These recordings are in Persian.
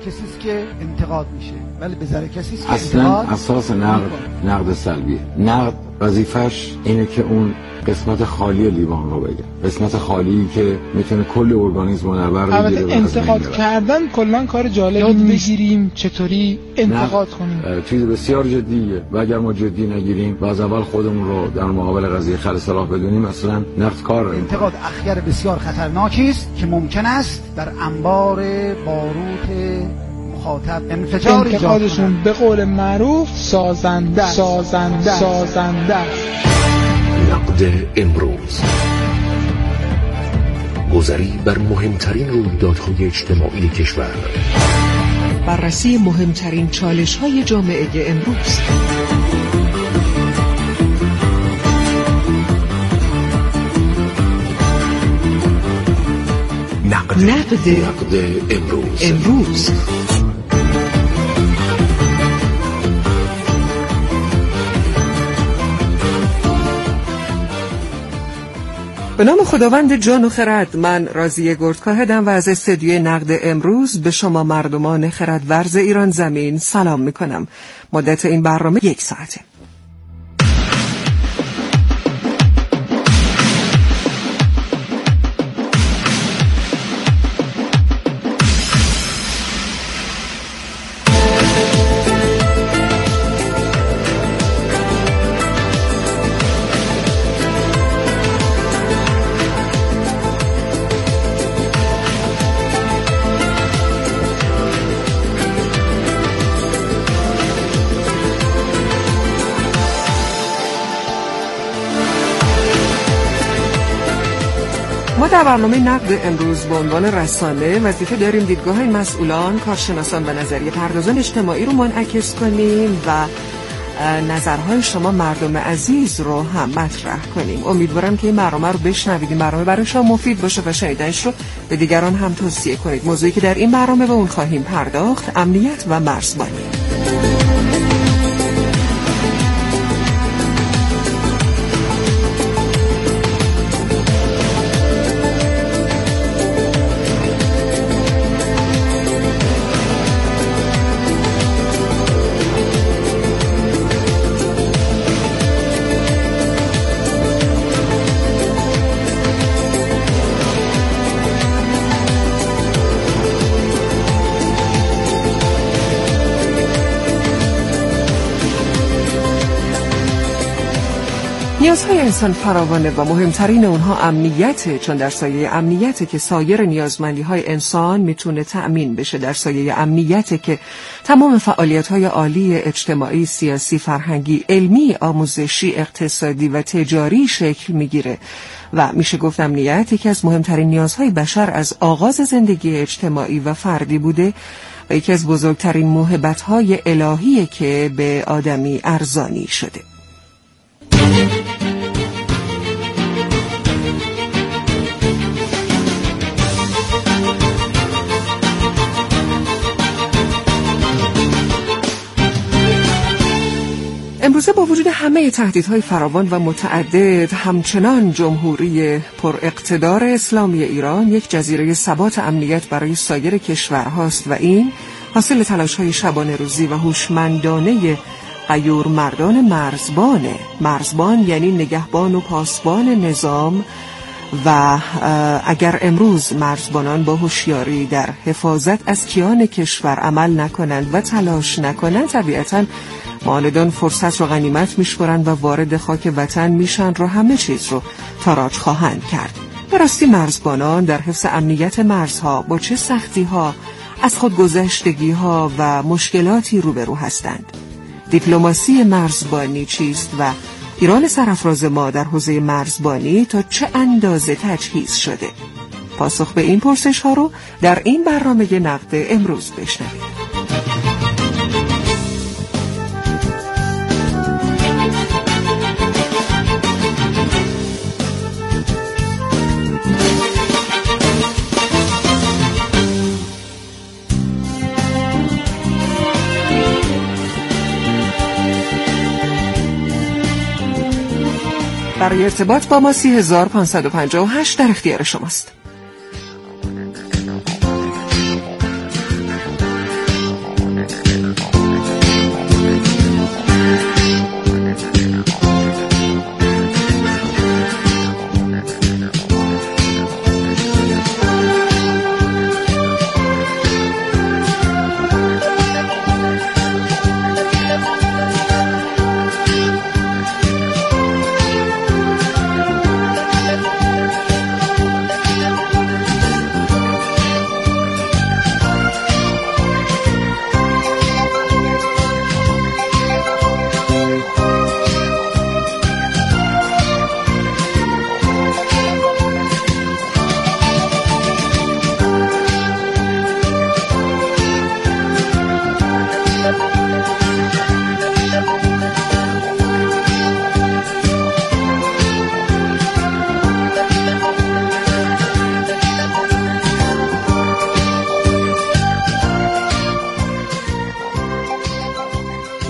کسی است که انتقاد میشه، ولی به ضرر کسی است که اصلا اساس نقد سلبیه. نقد وظیفش اینه که اون قسمت خالی لیوان رو بگه، قسمت خالی که میتونه کل ارگانیسم رو نبر بگیره. انتقاد کردن کلا کار جالبی نیست. بگیریم چطوری انتقاد کنیم چیز بسیار جدیه و اگر ما جدی نگیریم و از اول خودمون رو در مقابل قضیه خل صلاح بدونیم، اصلا نقد کار انتقاد اخگر بسیار خطرناکی است که ممکن است در انبار باروت مخاطب انفجار انتقادشون به قول معروف سازنده. نقد امروز، گذری بر مهمترین رویدادهای اجتماعی کشور، بررسی مهمترین چالش‌های جامعه امروز، نقد امروز. به نام خداوند جان و خرد، من راضیه گردکاهدم و از استودیوی نقد امروز به شما مردمان خردورز ایران زمین سلام میکنم. مدت این برنامه 1 ساعته. ما در برنامه نقد امروز به عنوان رسانه وظیفه داریم دیدگاه مسئولان، کارشناسان و نظریه پردازان اجتماعی رو منعکس کنیم و نظرهای شما مردم عزیز رو هم مطرح کنیم. امیدوارم که این برنامه رو بشنوید، این برنامه برای شما مفید باشه و شنیدنش رو به دیگران هم توصیه کنید. موضوعی که در این برنامه به اون خواهیم پرداخت امنیت و مرزبانی. نیازهای انسان فراوانه و مهمترین اونها امنیته، چون در سایه امنیته که سایر نیازمندی‌های انسان میتونه تأمین بشه. در سایه امنیته که تمام فعالیت‌های عالی اجتماعی، سیاسی، فرهنگی، علمی، آموزشی، اقتصادی و تجاری شکل میگیره و میشه گفت امنیت یکی از مهمترین نیازهای بشر از آغاز زندگی اجتماعی و فردی بوده و یکی از بزرگترین موهبت‌های الهیه که به آدمی ارزانی شده. امروزه با وجود همه تهدیدهای فراوان و متعدد، همچنان جمهوری پر اقتدار اسلامی ایران یک جزیره ثبات امنیت برای سایر کشورهاست و این حاصل تلاش‌های شبانه روزی و هوشمندانه غیور مردان مرزبانه. مرزبان یعنی نگهبان و پاسبان نظام و اگر امروز مرزبانان با هوشیاری در حفاظت از کیان کشور عمل نکنند و تلاش نکنند، طبیعتاً معاندان فرصت رو غنیمت میشورند و وارد خاک وطن میشن و همه چیز رو تاراج خواهند کرد. به راستی مرزبانان در حفظ امنیت مرزها با چه سختی‌ها، از خودگذشتگی‌ها و مشکلاتی روبرو هستند؟ دیپلماسی مرزبانی چیست و ایران سرافراز ما در حوزه مرزبانی تا چه اندازه تجهیز شده؟ پاسخ به این پرسش‌ها رو در این برنامه نقد امروز بشنوید. برای ارتباط با ما 30558 در اختیار شماست.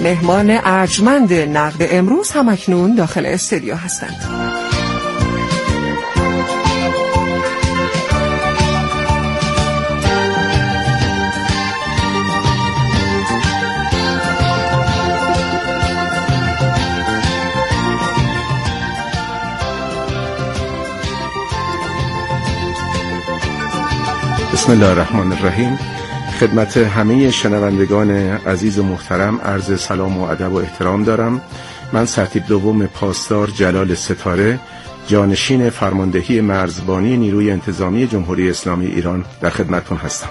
مهمان ارجمند نقد امروز همکنون داخل استودیو هستند. بسم الله الرحمن الرحیم. خدمت همه شنوندگان عزیز و محترم عرض سلام و ادب و احترام دارم. من سرتیپ دوم پاسدار جلال ستاره، جانشین فرماندهی مرزبانی نیروی انتظامی جمهوری اسلامی ایران در خدمتتون هستم.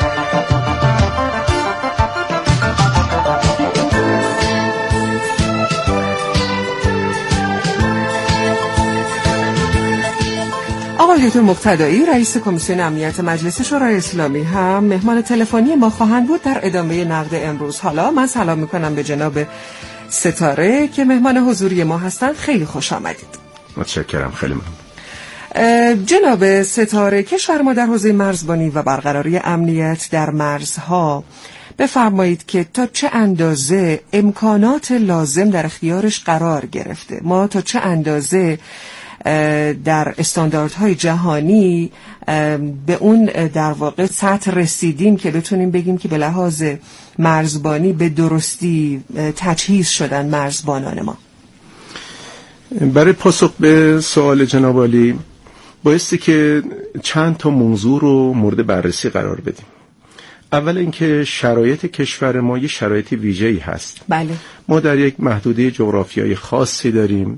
آقای دکتر مقتدایی رئیس کمیسیون امنیت مجلس شورای اسلامی هم مهمان تلفنی ما خواهند بود در ادامه نقد امروز. حالا من سلام میکنم به جناب ستاره که مهمان حضوری ما هستند. خیلی خوش آمدید. متشکرم. خیلی ممنون. جناب ستاره، کشور ما در حوزه مرزبانی و برقراری امنیت در مرزها بفرمایید که تا چه اندازه امکانات لازم در اختیارش قرار گرفته؟ ما تا چه اندازه در استانداردهای جهانی به اون در واقع سطح رسیدیم که بتونیم بگیم که به لحاظ مرزبانی به درستی تجهیز شدن مرزبانان ما؟ برای پاسخ به سوال جناب عالی بایستی که چند تا موضوع رو مورد بررسی قرار بدیم. اول اینکه شرایط کشور ما یه شرایط ویژه‌ای هست. بله. ما در یک محدوده جغرافیایی خاصی داریم،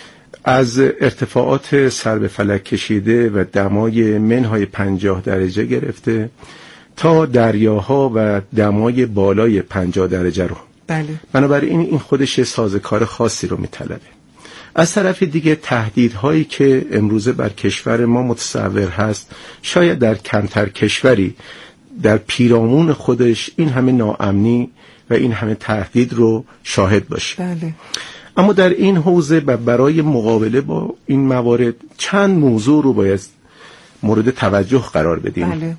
از ارتفاعات سر به فلک کشیده و دمای منهای 50 درجه گرفته تا دریاها و دمای بالای 50 درجه رو. بله. بنابراین این خودش سازوکار خاصی رو میطلبه. از طرف دیگه تهدیدهایی که امروزه بر کشور ما متصور هست شاید در کمتر کشوری در پیرامون خودش این همه ناامنی و این همه تهدید رو شاهد باشه. بله. اما در این حوزه و برای مقابله با این موارد چند موضوع رو باید مورد توجه قرار بدیم. بله.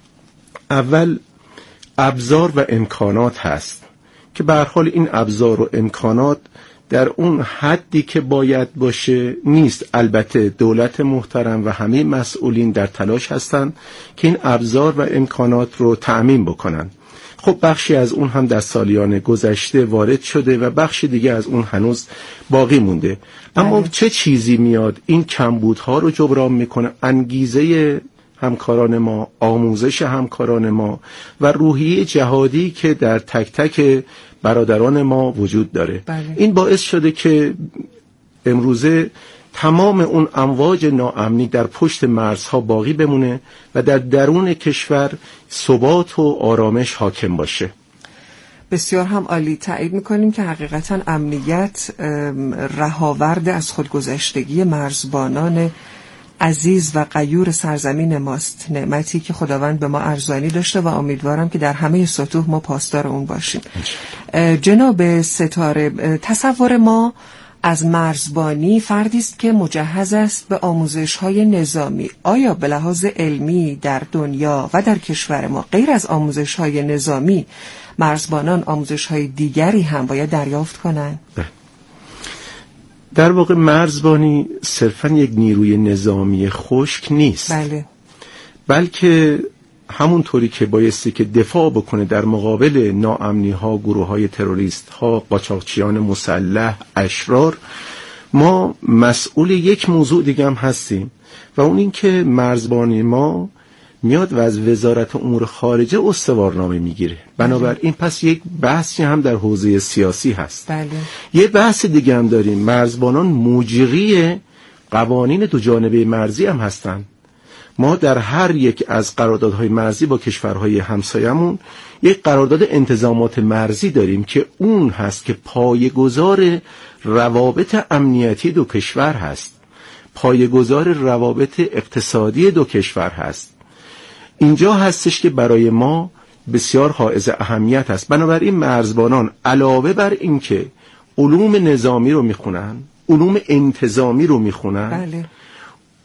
اول ابزار و امکانات هست که به هر حال این ابزار و امکانات در اون حدی که باید باشه نیست. البته دولت محترم و همه مسئولین در تلاش هستند که این ابزار و امکانات رو تأمین بکنن. خب بخشی از اون هم در سالیان گذشته وارد شده و بخشی دیگه از اون هنوز باقی مونده. اما چه چیزی میاد این کمبودها رو جبران میکنه؟ انگیزه همکاران ما، آموزش همکاران ما و روحیه جهادی که در تک تک برادران ما وجود داره. این باعث شده که امروزه تمام اون امواج ناامنی در پشت مرزها باقی بمونه و در درون کشور ثبات و آرامش حاکم باشه. بسیار هم عالی. تایید میکنیم که حقیقتا امنیت رهاورد از خودگذشتگی مرزبانان عزیز و غیور سرزمین ماست. نعمتی که خداوند به ما ارزانی داشته و امیدوارم که در همه سطوح ما پاسدار اون باشیم. جناب ستاره، تصور ما از مرزبانی فردی است که مجهز است به آموزش‌های نظامی. آیا به لحاظ علمی در دنیا و در کشور ما غیر از آموزش‌های نظامی مرزبانان آموزش‌های دیگری هم باید دریافت کنند؟ در واقع مرزبانی صرفاً یک نیروی نظامی خشک نیست. بله. بلکه همونطوری که بایستی که دفاع بکنه در مقابل ناامنی ها، گروه های تروریست ها، قاچاقچیان مسلح، اشرار، ما مسئول یک موضوع دیگه هم هستیم و اون این که مرزبانی ما میاد و از وزارت امور خارجه استوارنامه میگیره. بنابراین پس یک بحثی هم در حوزه سیاسی هست. بله. یه بحث دیگه هم داریم، مرزبانان مجری قوانین دو جانبه مرزی هم هستن. ما در هر یک از قراردادهای مرزی با کشورهای همسایمون یک قرارداد انتظامات مرزی داریم که اون هست که پایه‌گذار روابط امنیتی دو کشور هست، پایه‌گذار روابط اقتصادی دو کشور هست. اینجا هستش که برای ما بسیار حائز اهمیت است. بنابراین مرزبانان علاوه بر این که علوم نظامی رو میخونن، علوم انتظامی رو میخونن، بله.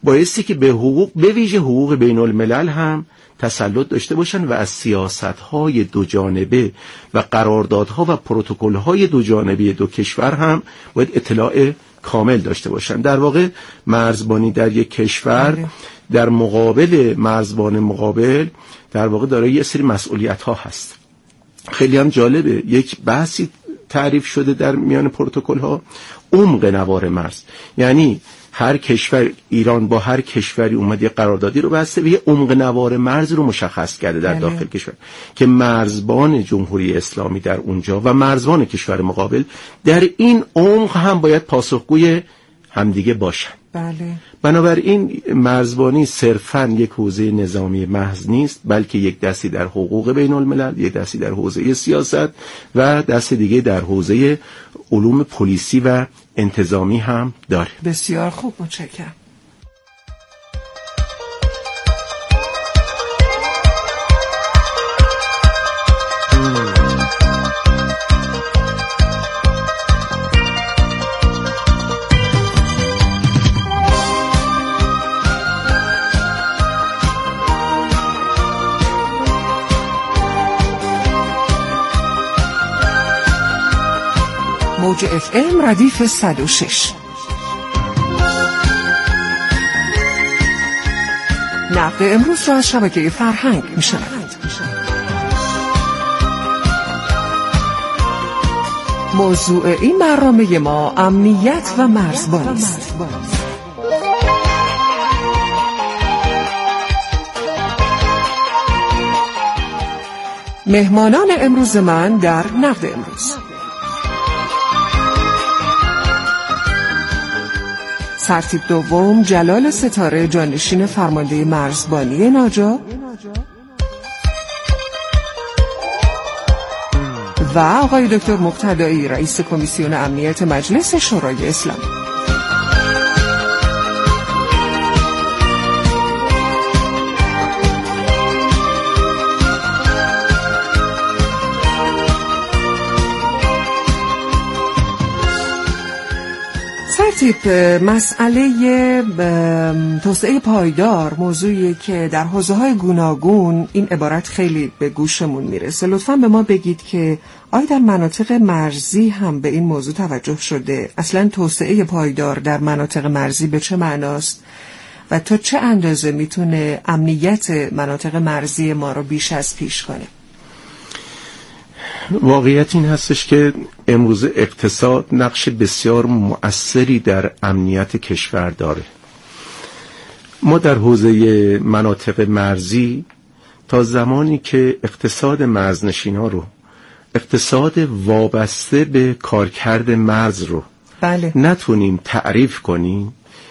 بایستی که به حقوق، به ویژه حقوق بین الملل هم تسلط داشته باشن و از سیاست‌های دو جانبه و قراردادها و پروتکل‌های دو جانبه دو کشور هم باید اطلاع کامل داشته باشن. در واقع مرزبانی در یک کشور در مقابل مرزبان مقابل در واقع دارای یه سری مسئولیت‌ها هست. خیلی هم جالبه، یک بحثی تعریف شده در میان پروتکل‌ها، عمق نوار مرز. یعنی هر کشور، ایران با هر کشوری اومد یه قراردادی رو بسته و یه عمق نوار مرز رو مشخص کرده در داخل کشور که مرزبان جمهوری اسلامی در اونجا و مرزبان کشور مقابل در این عمق هم باید پاسخگوی همدیگه باشن. بله. بنابراین مرزبانی صرفاً یک حوزه نظامی محض نیست، بلکه یک دستی در حقوق بین الملل، یک دستی در حوزه سیاست و دست دیگه در حوزه علوم پلیسی و انتظامی هم داره. بسیار خوب، متشکرم. موج FM ردیف 106. نقد امروز را از شبکه فرهنگ میشنوید. موضوع این برنامه ما امنیت و مرزبانی است. مهمانان امروز من در نقد امروز: سرتیپ دوم جلال ستاره، جانشین فرمانده مرزبانی ناجا، و آقای دکتر مقتدایی، رئیس کمیسیون امنیت مجلس شورای اسلامی. سرتیپ، مسئله توسعه پایدار موضوعی که در حوزه‌های گوناگون این عبارت خیلی به گوشمون میرسه. لطفاً به ما بگید که آیا در مناطق مرزی هم به این موضوع توجه شده؟ اصلاً توسعه پایدار در مناطق مرزی به چه معناست و تا چه اندازه میتونه امنیت مناطق مرزی ما رو بیش از پیش کنه؟ واقعیت این هستش که امروز اقتصاد نقش بسیار مؤثری در امنیت کشور داره. ما در حوزه مناطق مرزی تا زمانی که اقتصاد مرزنشین‌ها رو، اقتصاد وابسته به کارکرد مرز رو نتونیم تعریف کنیم،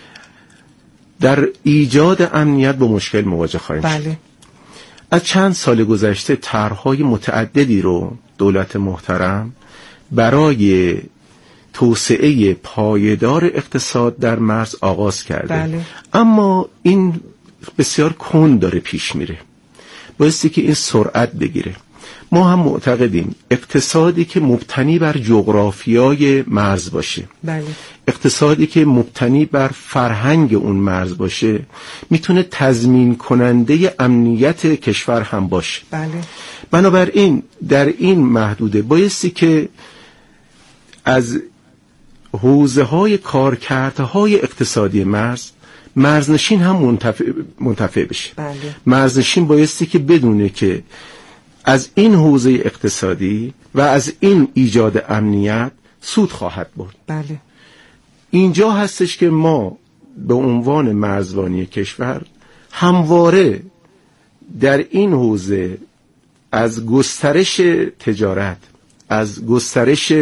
در ایجاد امنیت با مشکل مواجه خواهیم شد. از چند سال گذشته طرح‌های متعددی رو دولت محترم برای توسعه پایدار اقتصاد در مرز آغاز کرده. اما این بسیار کند داره پیش میره، بایستی که این سرعت بگیره. ما هم معتقدیم اقتصادی که مبتنی بر جغرافیای مرز باشه، اقتصادی که مبتنی بر فرهنگ اون مرز باشه، میتونه تضمین کننده امنیت کشور هم باشه. بنابراین در این محدوده بایستی که از حوزه های کارکردهای اقتصادی مرزنشین هم منتفع بشه. مرزنشین بایستی که بدونه که از این حوزه اقتصادی و از این ایجاد امنیت سود خواهد برد. اینجا هستش که ما به عنوان مرزبانی کشور همواره در این حوزه از گسترش تجارت، از گسترش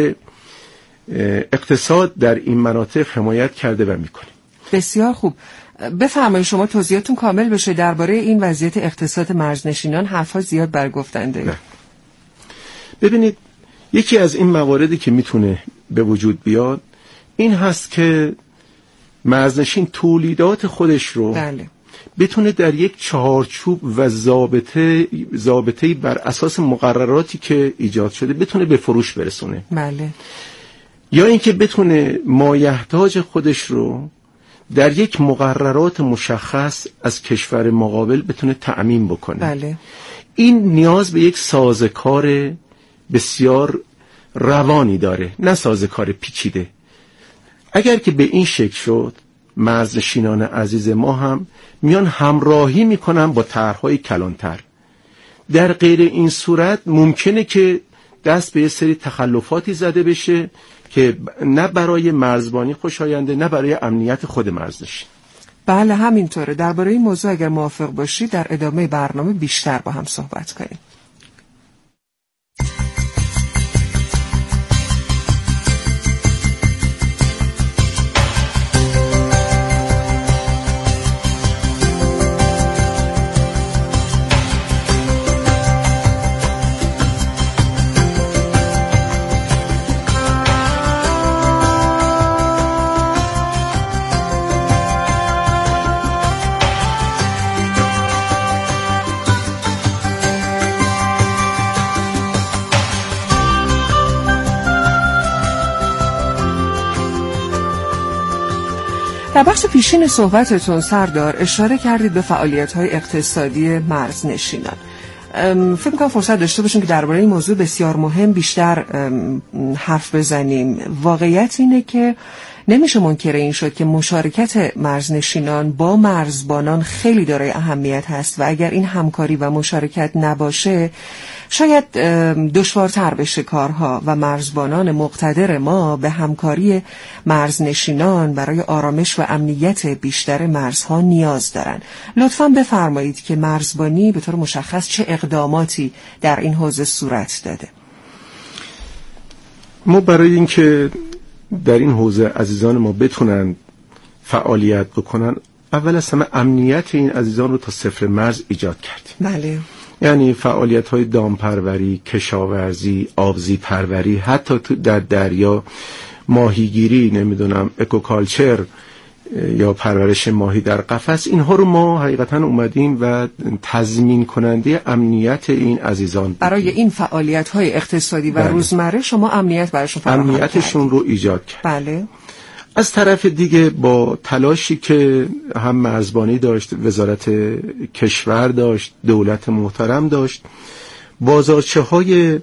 اقتصاد در این مناطق حمایت کرده و میکنیم. بسیار خوب. بفرمایید شما توضیحاتون کامل بشه درباره این وضعیت اقتصاد مرزنشینان. حرفا زیاد برگفتنده. ببینید، یکی از این مواردی که میتونه به وجود بیاد این هست که مرزنشین تولیدات خودش رو بتونه در یک چارچوب و ضابطه‌ای بر اساس مقرراتی که ایجاد شده بتونه به فروش برسونه. یا اینکه بتونه مایحتاج خودش رو در یک مقررات مشخص از کشور مقابل بتونه تأمین بکنه. بله. این نیاز به یک سازوکار بسیار روانی داره، نه سازوکار پیچیده. اگر که به این شکل شد، مرزنشینان عزیز ما هم میان همراهی میکنن با طرح‌های کلانتر. در غیر این صورت ممکنه که دست به یه سری تخلفاتی زده بشه که نه برای مرزبانی خوشاینده، نه برای امنیت خود مرزنشین. بله همینطوره. درباره این موضوع اگر موافق باشید در ادامه برنامه بیشتر با هم صحبت کنیم. در بخش پیشین صحبتتون سردار اشاره کردید به فعالیت‌های اقتصادی مرزنشینان. فکر می‌کنم فرصت داشته باشیم که درباره این موضوع بسیار مهم بیشتر حرف بزنیم. واقعیت اینه که نمیشه منکر این شد که مشارکت مرزنشینان با مرزبانان خیلی دارای اهمیت هست و اگر این همکاری و مشارکت نباشه شاید دشوارتر بشه کارها و مرزبانان مقتدر ما به همکاری مرزنشینان برای آرامش و امنیت بیشتر مرزها نیاز دارن. لطفاً بفرمایید که مرزبانی به طور مشخص چه اقداماتی در این حوزه صورت داده؟ ما برای اینکه در این حوزه عزیزان ما بتونن فعالیت بکنن، اول از همه امنیت این عزیزان رو تا صفر مرز ایجاد کردیم. بله. یعنی فعالیت‌های دامپروری، کشاورزی، آبزی پروری، حتی تو در دریا ماهیگیری، نمیدونم اکوکالچر یا پرورش ماهی در قفس، اینها رو ما حقیقتا اومدیم و تضمین کننده امنیت این عزیزان برای این فعالیت‌های اقتصادی و روزمره شما امنیت براشون فراهم کردید. امنیتشون رو ایجاد کرد. بله. از طرف دیگه با تلاشی که هم مرزبانی داشت، وزارت کشور داشت، دولت محترم داشت، بازارچه‌های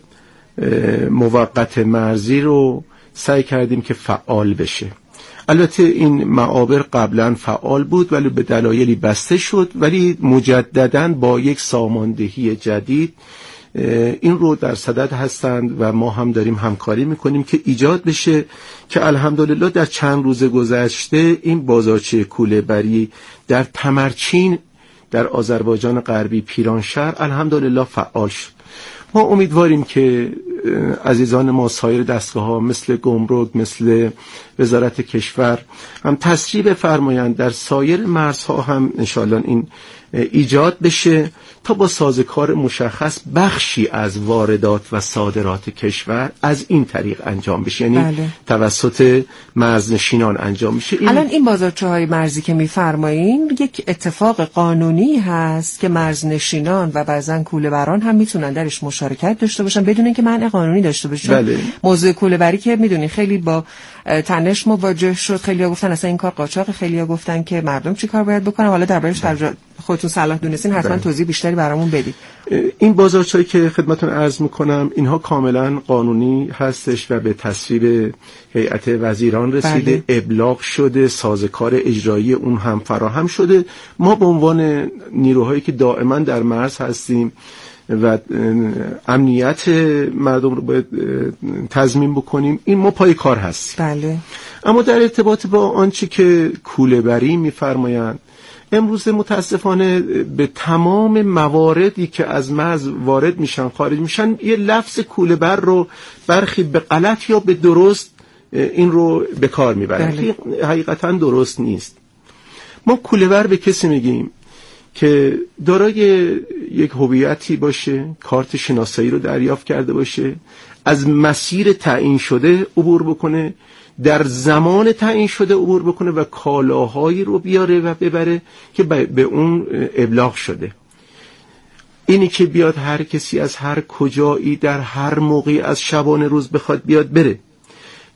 موقت مرزی رو سعی کردیم که فعال بشه. البته این معابر قبلا فعال بود ولی به دلایلی بسته شد، ولی مجدداً با یک ساماندهی جدید این رو در صدد هستند و ما هم داریم همکاری میکنیم که ایجاد بشه که الحمدلله در چند روز گذشته این بازارچه کوله‌بری در تمرچین در آذربایجان غربی پیرانشهر الحمدلله فعال شد. ما امیدواریم که عزیزان ما سایر دستگاه‌ها مثل گمرک، مثل وزارت کشور هم تسریع بفرمایند در سایر مرزها هم انشاءالله این ایجاد بشه تا با سازوکار مشخص بخشی از واردات و صادرات کشور از این طریق انجام بشه، یعنی بله. توسط مرزنشینان انجام بشه. الان این بازارچه‌های مرزی که می‌فرمایین یک اتفاق قانونی هست که مرزنشینان و بعضن کوله‌بران هم میتونن درش مشارکت داشته باشن بدون اینکه منع قانونی داشته باشه. بله. موضوع کوله‌بری که میدونین خیلی با تنش مواجه شد، خیلی‌ها گفتن اصلا این کار قاچاق، خیلی‌ها گفتن که مردم چی کار باید بکنن. حالا دربارش خودتون صلاح دونستین حتما توضیح بیشتری برامون بدید. این بازارچه‌ای که خدمتتون عرض میکنم اینها کاملا قانونی هستش و به تصویب هیئت وزیران رسیده. بله. ابلاغ شده، سازوکار اجرایی اون هم فراهم شده. ما به عنوان نیروهایی که دائما در مرز هستیم و امنیت مردم رو باید تضمین بکنیم، این ما پای کار هستیم. بله. اما در ارتباط با آنچه که کوله‌بری می‌فرمایند، امروز متاسفانه به تمام مواردی که از مرز وارد میشن خارج میشن یه لفظ کوله‌بر رو برخی به غلط یا به درست این رو به کار میبرن. بله. حقیقتا درست نیست. ما کوله‌بر به کسی میگیم که دارای یک هویتی باشه، کارت شناسایی رو دریافت کرده باشه، از مسیر تعیین شده عبور بکنه، در زمان تعیین شده عبور بکنه و کالاهایی رو بیاره و ببره که به اون ابلاغ شده. اینی که بیاد هر کسی از هر کجایی در هر موقعی از شبانه روز بخواد بیاد بره.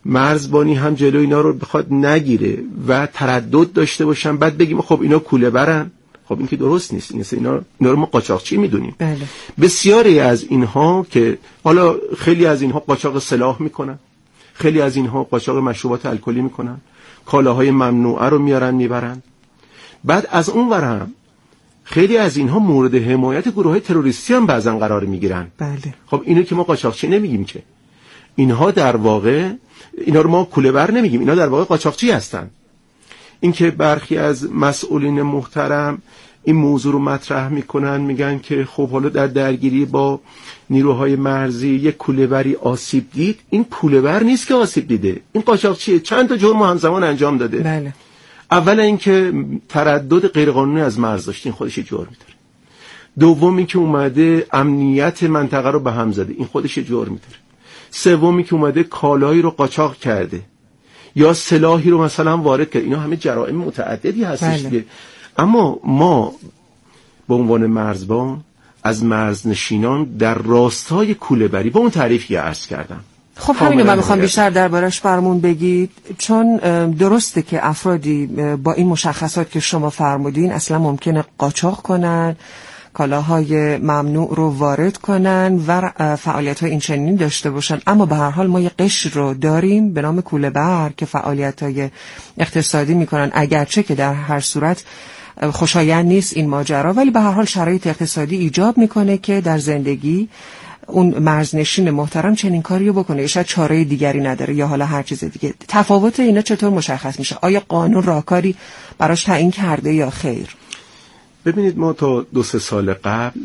مرزبانی هم جلو اینا رو بخواد نگیره و تردد داشته باشن، بعد بگیم خب اینا کوله برن، خب این که درست نیست. اینا رو ما قاچاقچی میدونیم. بله. بسیاری از اینها که حالا خیلی از اینها قاچاق سلاح میکنن، خیلی از اینها قاچاق مشروبات الکلی میکنن، کالاهای ممنوعه رو میارن میبرن. بعد از اون ور هم خیلی از اینها مورد حمایت گروه‌های تروریستی هم بعضن قرار میگیرن. بله. خب اینو که ما قاچاقچی نمیگیم، که اینها در واقع، اینا رو ما کوله بر نمیگیم، اینا در واقع قاچاقچی هستن. اینکه برخی از مسئولین محترم این موضوع رو مطرح میکنن، میگن که خب حالا در درگیری با نیروهای مرزی یک کوله‌بری آسیب دید. این کوله‌بر نیست که آسیب دیده، این قاچاقچیه، چند تا جرم همزمان انجام داده. بله. اول اینکه تردد غیرقانونی از مرز داشت، این خودش جرم داره. دومی که اومده امنیت منطقه رو به هم زده، این خودش جرم داره. سومی که اومده کالایی رو قاچاق کرده یا سلاحی رو مثلا وارد کرده، اینا همه جرائم متعددی هستش. بله. اما ما به عنوان مرزبان از مرزنشینان در راستای کوله‌بری با اون تعریفی عرض کردم. خب همینو من میخوام بیشتر دربارش برامون بگید، چون درسته که افرادی با این مشخصات که شما فرمودین اصلا ممکنه قاچاق کنن، کالاهای ممنوع رو وارد کنن و فعالیت‌های این چنینی داشته باشن، اما به هر حال ما یه قشر رو داریم به نام کوله‌بر که فعالیت‌های اقتصادی میکنن، اگرچه که در هر صورت خوشایند نیست این ماجرا، ولی به هر حال شرایط اقتصادی ایجاب میکنه که در زندگی اون مرزنشین محترم چنین کاری رو بکنه، شاید چاره دیگری نداره یا حالا هر چیز دیگه. تفاوت اینا چطور مشخص میشه؟ آیا قانون راهکاری براش تعیین کرده یا خیر؟ ببینید، ما تا 2-3 سال قبل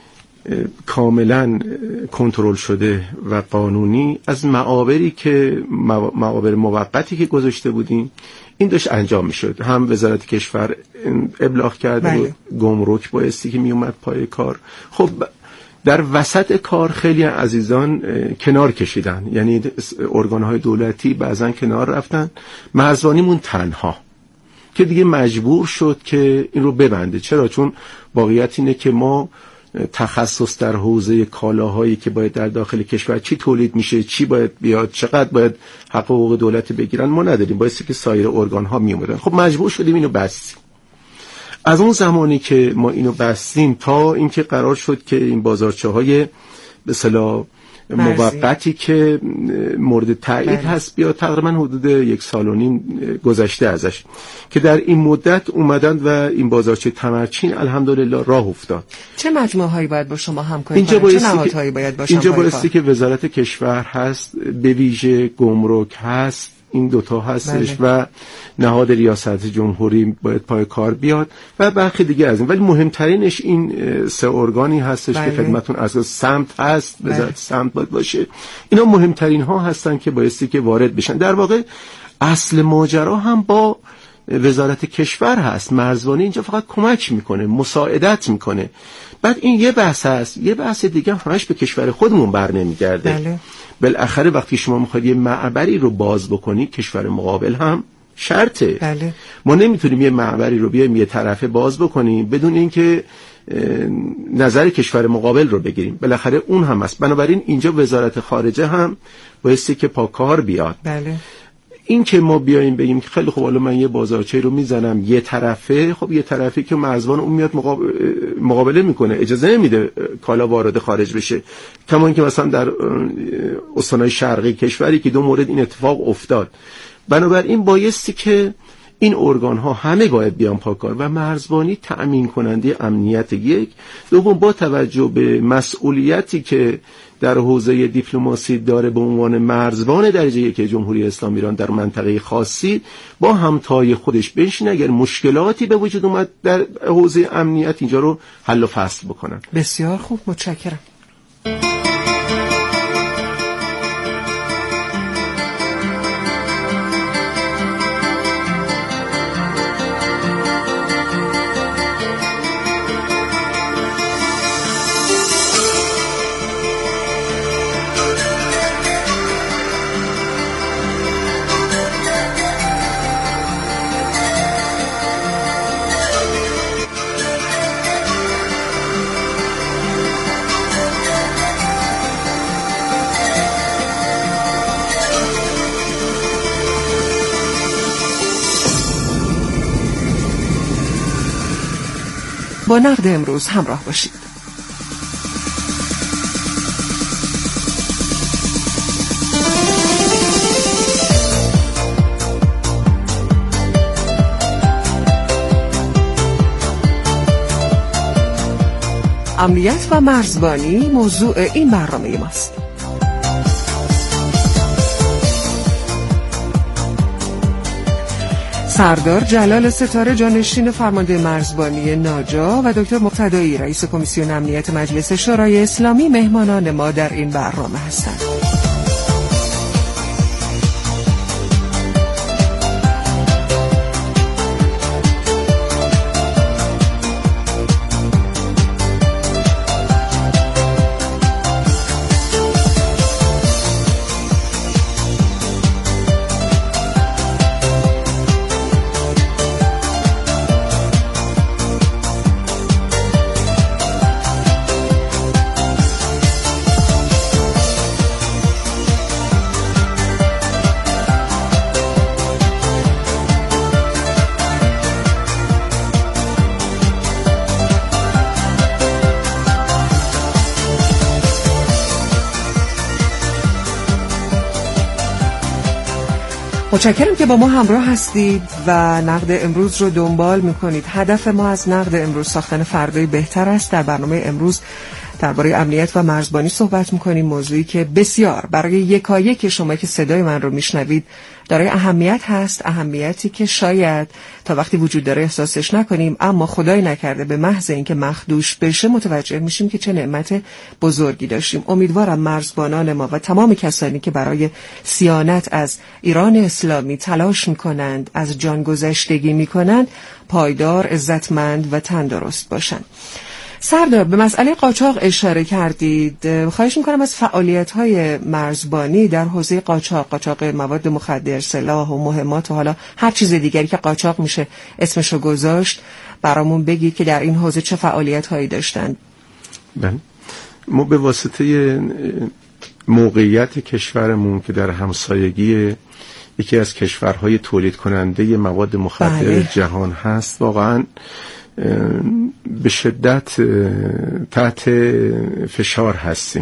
کاملا کنترل شده و قانونی از معابری که معابر موقتی که گذاشته بودیم این داشت انجام میشد. هم وزارت کشور ابلاغ کرده بله. گمرک بایستی که میومد پای کار. خب در وسط کار خیلی عزیزان کنار کشیدن، یعنی ارگانهای دولتی بعضن کنار رفتن، مرزبانیمون تنها که دیگه مجبور شد که این رو ببنده. چرا؟ چون واقعیت اینه که ما تخصص در حوزه کالاهایی که باید در داخل کشور چی تولید میشه، چی باید بیاد، چقدر باید حقوق دولت بگیرن ما نداریم، بایستی که سایر ارگان‌ها میومدن. خب مجبور شدیم اینو بستیم. از اون زمانی که ما اینو بستیم تا اینکه قرار شد که این بازارچه‌های به اصطلاح موقتی که مورد تایید هست بیا، تقریبا حدود 1.5 سال گذشته ازش، که در این مدت اومدن و این بازارچه تمرچین الحمدلله راه افتاد. چه مجموعه هایی باید با شما همکاری کنن؟ چه نهادهایی باید باشن؟ اینجا بایستی که وزارت کشور هست، به ویژه گمرک هست، این دوتا هستش و نهاد ریاست جمهوری باید پای کار بیاد و برخی دیگه از این، ولی مهمترینش این 3 ارگانی هستش که خدمتون از سمت هست، وزارت سمت باید باشه. اینا مهمترین ها هستن که بایستی که وارد بشن. در واقع اصل ماجرا هم با وزارت کشور هست. مرزبانی اینجا فقط کمک میکنه، مساعدت میکنه. بعد این یه بحث هست، یه بحث دیگه همش به کشور خودمون بر نمیگرده. بله. بالاخره وقتی شما میخواید یه معبری رو باز بکنید، کشور مقابل هم شرطه. بله. ما نمیتونیم یه معبری رو بیایم یه طرفه باز بکنیم بدون اینکه نظر کشور مقابل رو بگیریم. بالاخره اون هم هست. بنابراین اینجا وزارت خارجه هم بایستی که پا کار بیاد. بله. این که ما بیایم بگیم که خیلی خب حالا من یه بازارچه رو میزنم یه طرفه، خب یه طرفی که مرزبان اون میاد مقابله میکنه، اجازه نمیده کالا وارد خارج بشه. کما اینکه مثلا در استانهای شرقی کشوری که 2 مورد این اتفاق افتاد. بنابراین بایستی که این ارگان ها همه باید بیان پاکار و مرزبانی تأمین کننده امنیت. یک، دوم با توجه به مسئولیتی که در حوزه دیپلماسی داره به عنوان مرزبان درجه 1 جمهوری اسلامی ایران در منطقه خاصی، با همتای خودش بنشین اگر مشکلاتی به وجود اومد در حوزه امنیت اینجا رو حل و فصل بکنن. بسیار خوب، متشکرم. با نقد امروز همراه باشید. امنیت و مرزبانی موضوع این برنامه ماست. سردار جلال ستاره جانشین فرمانده مرزبانی ناجا و دکتر مقتدایی رئیس کمیسیون امنیت مجلس شورای اسلامی مهمانان ما در این برنامه هستند. متشکرم که با ما همراه هستید و نقد امروز رو دنبال میکنید. هدف ما از نقد امروز ساختن فردای بهتر است. در برنامه امروز درباره امنیت و مرزبانی صحبت میکنیم، موضوعی که بسیار برای یکایک شما که صدای من رو میشنوید دارای اهمیت هست، اهمیتی که شاید تا وقتی وجود داره احساسش نکنیم، اما خدای نکرده به محض اینکه مخدوش بشه متوجه میشیم که چه نعمت بزرگی داشتیم. امیدوارم مرزبانان ما و تمام کسانی که برای صیانت از ایران اسلامی تلاش میکنند، از جان گذشتگی میکنند، پایدار، عزتمند و تندرست باشند. سردار، به مسئله قاچاق اشاره کردید. خواهش میکنم از فعالیت‌های مرزبانی در حوزه قاچاق مواد مخدر، سلاح و مهمات و حالا هر چیز دیگری که قاچاق میشه اسمشو گذاشت برامون بگید که در این حوزه چه فعالیت‌هایی داشتند. بله، ما به واسطه موقعیت کشورمون که در همسایگی یکی از کشورهای تولید کننده مواد مخدر جهان هست، واقعاً به شدت تحت فشار هستیم.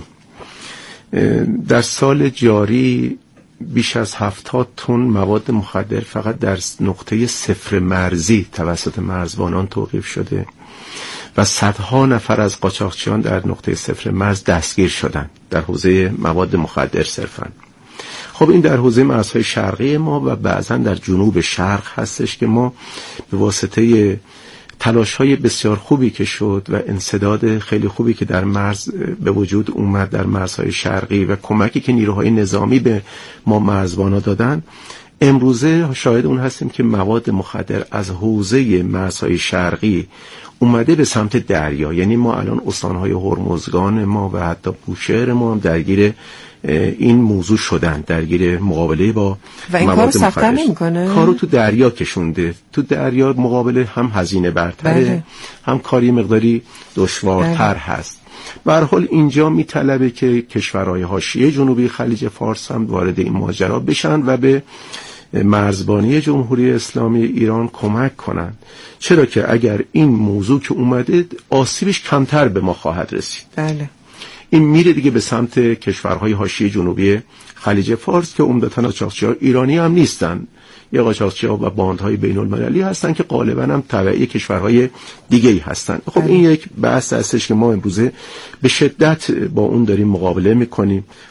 در سال جاری بیش از 70 تن مواد مخدر فقط در نقطه صفر مرزی توسط مرزبانان توقیف شده و صدها نفر از قاچاقچیان در نقطه صفر مرز دستگیر شدند در حوزه مواد مخدر صرفاً. خب این در حوزه مرزهای شرقی ما و بعضاً در جنوب شرق هستش که ما به واسطه تلاش‌های بسیار خوبی که شد و انسداد خیلی خوبی که در مرز به وجود اومد در مرزهای شرقی و کمکی که نیروهای نظامی به ما مرزبانا دادن، امروزه شاهد اون هستیم که مواد مخدر از حوزه مرزهای شرقی اومده به سمت دریا. یعنی ما الان استانهای هرمزگان ما و حتی بوشهر ما هم درگیر این موضوع شدن، درگیر مقابله با و این کارو سخت‌تر نمی‌کنه. کارو تو دریا کشونده. تو دریا مقابله هم هزینه برتره، هم کاری مقداری دشوارتر هست. به هر حال اینجا میطلبه که کشورهای حاشیه جنوبی خلیج فارس هم وارد این ماجرا بشن و به مرزبانی جمهوری اسلامی ایران کمک کنند، چرا که اگر این موضوع که اومده آسیبش کمتر به ما خواهد رسید. بله. این میره دیگه به سمت کشورهای حاشیه جنوبی خلیج فارس که عمدتاً قاچاقچی‌ها ایرانی هم نیستن، یا قاچاقچی‌ها و باندهای بین‌المللی هستن که غالباً هم تبعی کشورهای دیگه‌ای هستن. خب این یک بحث هستش که ما امروزه به شدت با اون داریم مقابله میکنیم.